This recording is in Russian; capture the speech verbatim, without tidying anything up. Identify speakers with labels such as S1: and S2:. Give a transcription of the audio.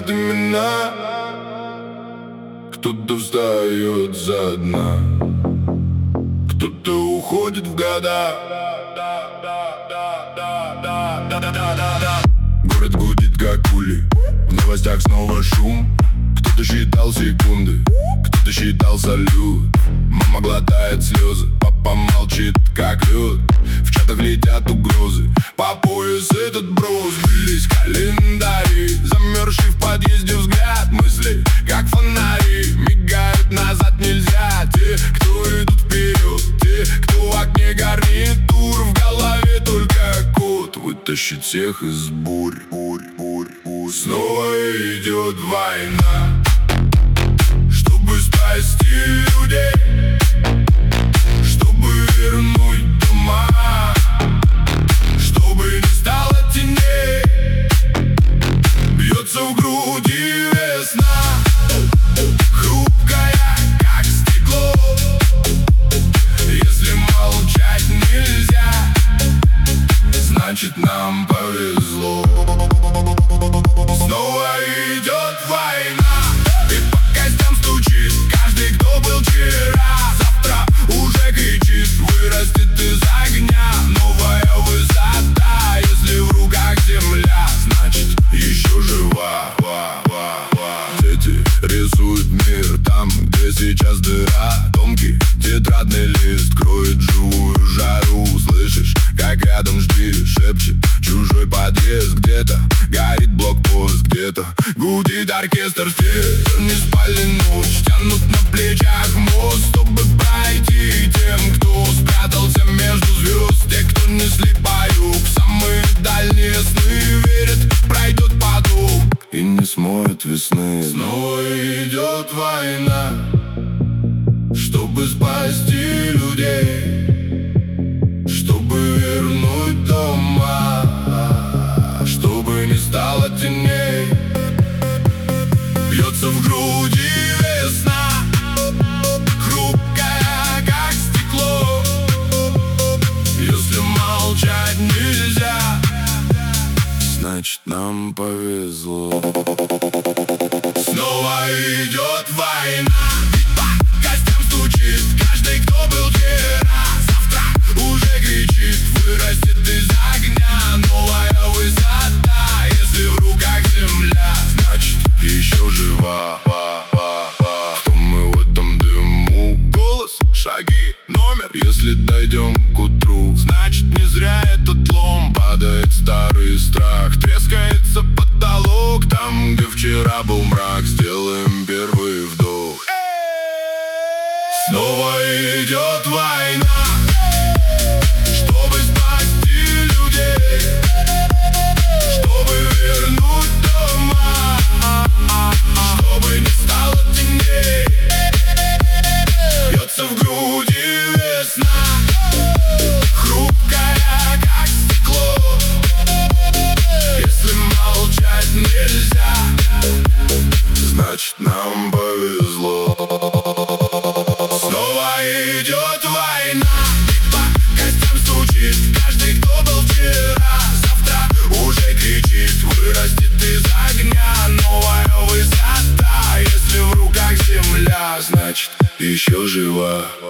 S1: знает имена. Кто-то встает за дна, кто-то уходит в года. Город гудит как пули, в новостях снова шум. Кто-то считал секунды, кто-то считал салют. Мама глотает слезы, папа молчит как лед. В чатах летят угрозы, по пояс этот брос. Сбились календари, замерзший в подъезде взгляд. Мысли как фонари, мигают, назад нельзя. Те, кто идут вперед, те, кто в окне гарнитур. В голове только код вытащит всех из бурь, бурь, бурь, бурь. Снова идет война, чтобы спасти людей, чтобы вернуть дома, чтобы не стало теней. Бьется в груди весна, хрупкая, как стекло. Если молчать нельзя, значит нам повезло. Снова идет война, и по костям стучит каждый, кто был вчера. Завтра уже кричит, вырастет из огня новая высота. Если в руках земля, значит еще жива. Дети рисуют мир там, где сейчас дыра. Тонкий тетрадный лист кроет живую жару. Слышишь, как рядом жди, шепчет чужой подъезд. Где-то горит блокпост, где-то гудит оркестр. Те не спали ночь, тянут на плечах мост, чтобы пройти тем, кто спрятался между звезд. Те, кто несли поюг, самые дальние сны, верят, пройдет поток и не смоет весны. Снова идет война, чтобы спасти людей, чтобы вернуть дома, чтобы не стало теней. Бьется в груди весна, хрупкая, как стекло. Если молчать нельзя, значит нам повезло. Снова идет война, по костям стучит каждый, кто был вчера. Завтра уже кричит, вырастет из огня новая высота. Если в руках земля, значит еще жива. Кто мы в этом дыму? Голос, шаги, номер. Если дойдем к утру, значит не зря этот лом. Падает старый страх, трескается потолок. Там, где вчера был мрак, сделаем первый вдох. Снова идет война, чтобы спасти людей, чтобы вернуть дома, чтобы не стало теней. Бьется в груди весна, хрупкая, как стекло. Если молчать нельзя, значит нам повезло. Снова идет война, по костям стучит каждый, кто был вчера. Завтра уже кричит, вырастет из огня новая высота. Если в руках земля, значит еще жива.